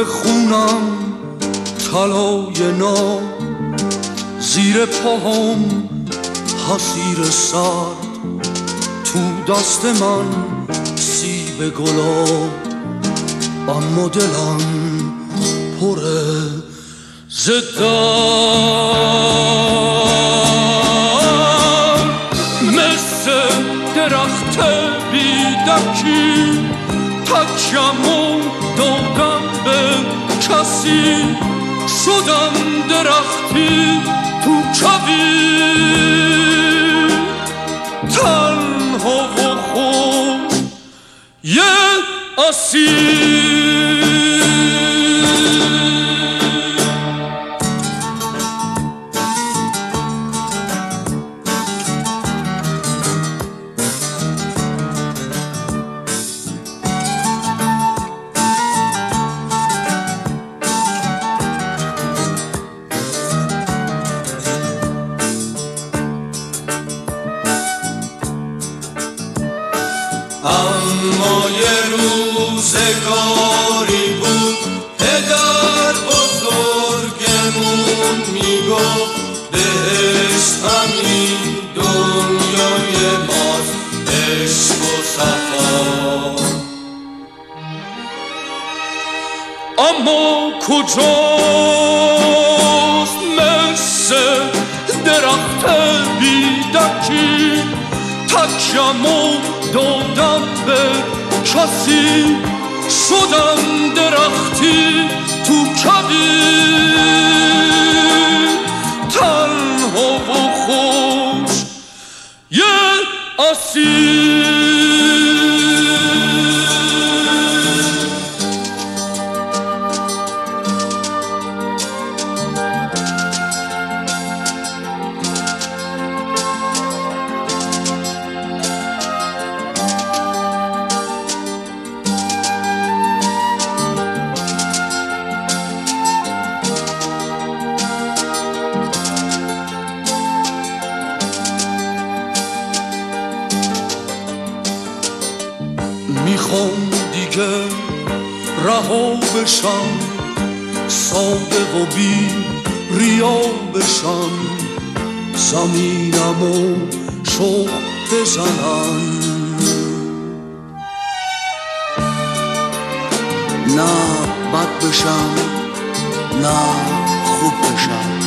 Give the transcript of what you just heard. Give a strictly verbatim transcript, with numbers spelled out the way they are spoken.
خونم طلای ناب، زیر پاهم حصیر سرد، تو دست من سیب گلاب، اما دلم پره زدم. مثل درخت بیدکی تکیم و دادم به کسی، شدم درختی تو کویر، تنها و خوش یه اسیر. اما یه روزگاری بود پدر بزرگمون میگفت بهشت همین دنیای ماست، عشق و صفا. اما کجاست مثل درخت بیدکی تکیم و دادم به کسی، شدم درختی تو کویر، تنها و خوش یه اسیر. میخوام دیگه رها بشم، ساده و بی ریا بشم، زمینمو شوق بزنم، نه بد بشم نه خوب بشم.